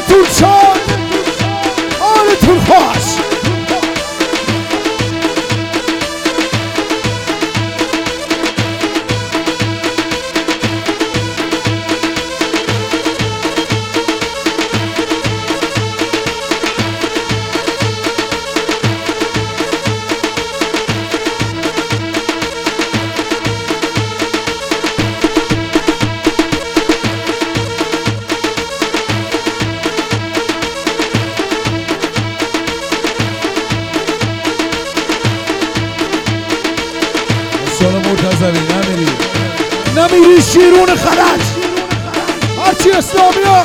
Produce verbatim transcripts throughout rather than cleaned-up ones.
حالتون شاد، حالتون خوش. سال مرتضوی نمیری نمیری شیرون خرج هرچی اسلامی ها.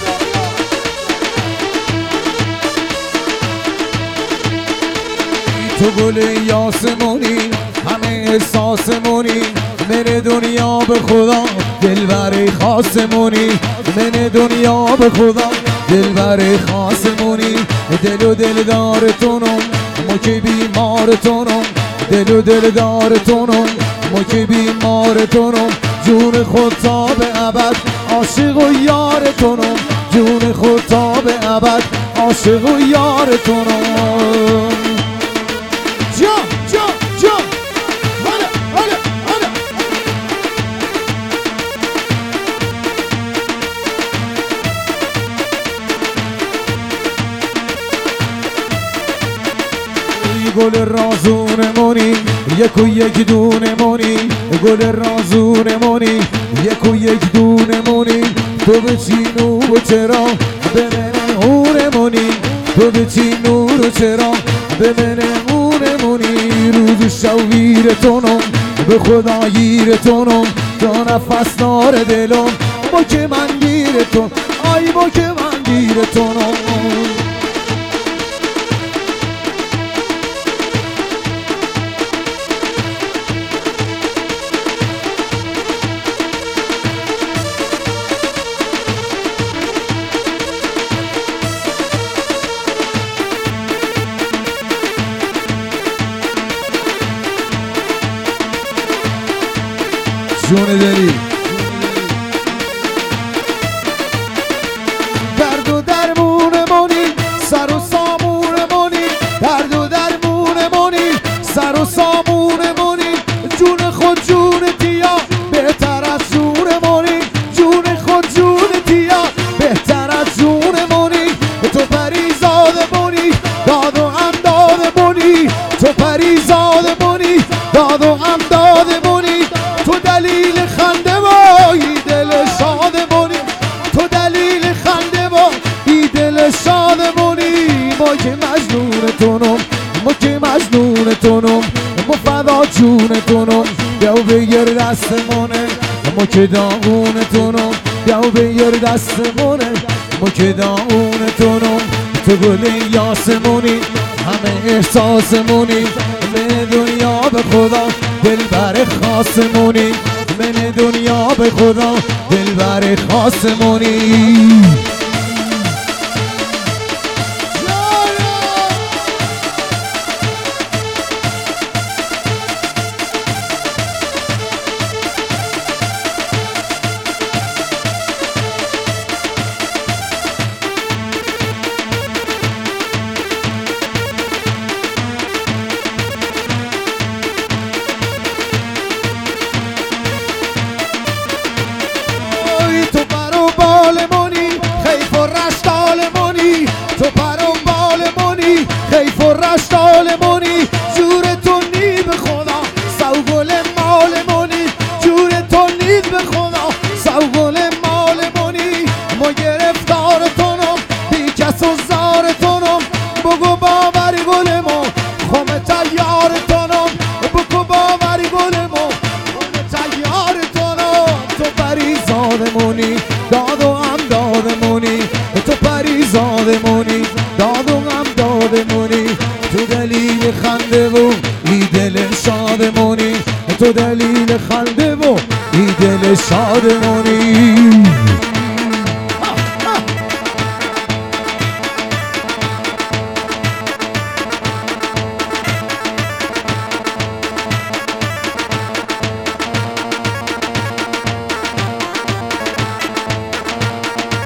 تو گل یاسمونی همه احساسمونی، من دنیا به خدا دلبر خاصمونی، من دنیا به خدا دلبر خاصمونی. دل و دلدارتونم ما که بیمارتونم، دل و دلدارتونم ما که بیمارتونم. جون خود تا به ابد عاشق و یارتونم، جون خود تا به ابد عاشق و یارتونم. جا جا جا هلا هلا هلا. گل رازونمونی یک و یک دونمونی، گل رازونمونی یک و یک دونمونی. تو به چی نور و چرا به من هورمونی، تو به چی نور و چرا به من هورمونی. روز شویرتونم به خدا گیرتونم، تا نفس دار دلم با که من گیرتون، آی با که من گیرتونم. جون دلی درد و درمونمونی سر و سامونمونی، درد و درمونمونی سر و سامونمونی. جون خود جون تیا بهتر از جونمونی، جون خود جون تیا بهتر از جونمونی. تو پریزاده بونی داد و هم داده بونی، تو پریزاده بونی داد و هم داده بونی. تو دلیل خنده وای دل شادمونی، تو دلیل خنده وای دل شادمونی. ما که مجنونتونم، ما که مجنونتونم، ما فدا جونتونم. بیاو بگیر دستمونه ما که داغونتونم، بیاو بگیر دستمونه ما که داغونتونم. تو گل یاسمونی همه احساسمونی، من دنیا به خدا دلبر خاصمونی، من دنیا به خدا دلبر خاصمونی. تو پر و بالمونی خیف و رشتالمونی، تو پر و بالمونی خیف و رشتالمونی. جورتون نید به خدا سوگل مالمونی، جورتون نید به خدا سوگل مالمونی. ما گرفتارتونم بی کس و زارتونم، بگو باوری گل ما خم تیارتونم، بگو باوری گل ما خم تیارتونم. تو پریزادمونی داد و هم دادمونی، تو پریزادمونی داد و هم دادمونی. تو دلیل خنده و ای دل شادمونی، تو دلیل خنده و ای دل شادمونی.